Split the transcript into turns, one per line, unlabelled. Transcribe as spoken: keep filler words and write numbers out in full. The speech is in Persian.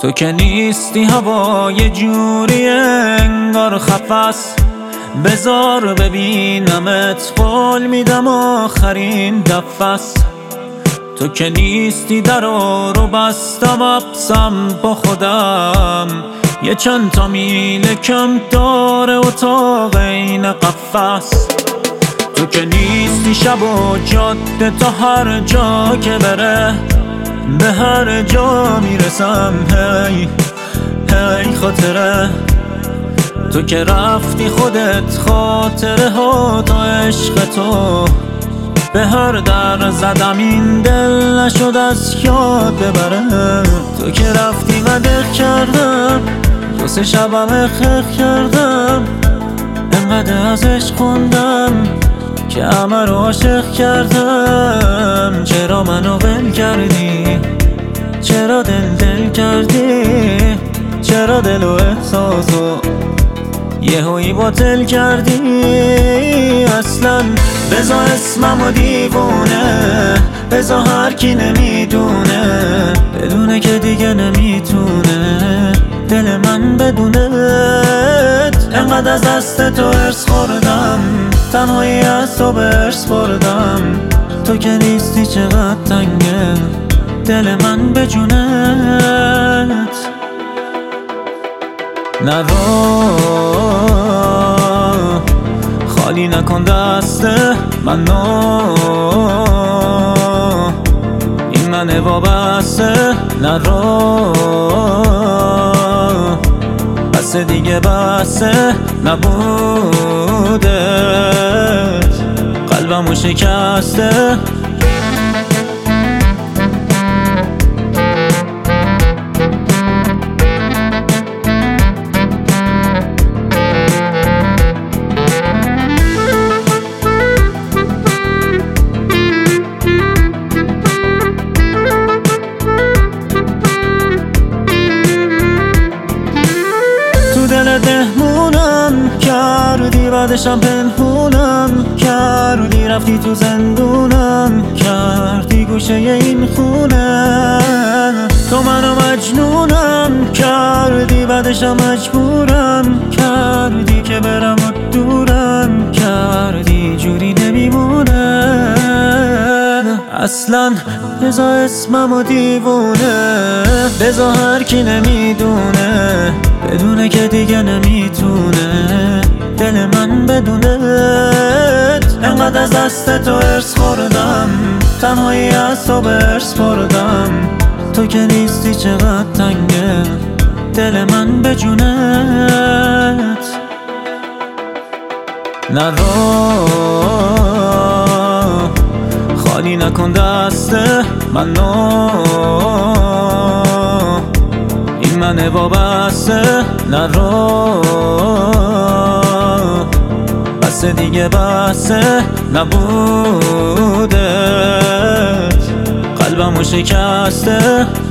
تو که نیستی هوا یه جوری انگار خفس، بذار ببینمت قول میدم آخرین دفس. تو که نیستی درو رو بستم ابسم با خودم، یه چند تا میل کم داره اتاق این قفس. تو که نیستی شب و جاده تا هر جا که بره، به هر جا میرسم هی هی خاطره. تو که رفتی خودت خاطره ها تا عشق تو، به هر در زدم این دل نشد از یاد ببره. تو که رفتی و دق کردم، دو سه شبم خخ کردم، انقدر از عشق خوندم که همه رو عاشق کردم. چرا منو ول کردی؟ چرا دل دل کردی؟ چرا دل و احساسو یهویی باطل کردی؟ اصلا بزا اسممو دیوونه، بزا هر کی نمیدونه، بدونه که دیگه نمیتونه دل من بدونت. انقدر از دست تو ارس خوردم، تنهایی از تو برس بردم. تو که نیستی چقدر تنگه دل من به جونت. نرو خالی نکن دست منو، این منه وابسته. نرو بس دیگه بسه نبودت، قلبمو شکسته. دهمونم کردی، بعدشم پنهونم کردی، رفتی تو زندونم کردی گوشه این خونه. تو منو مجنونم کردی، بعدشم مجبورم کردی که برم و دورم کردی، جوری نمیمونه اصلا. بزا اسممو دیوونه، بزا هر کی نمیدونه، بدونه که دیگه نمیتونه دل من بدونت. انقدر از دست تو ارس خوردم، تنهایی از تو برس بردم. تو که نیستی چقدر تنگه دل من به جونت. نرو خالی نکن دست منو، این منه وابسته. نرو بس دیگه بسه نبودت، قلبمو شکسته.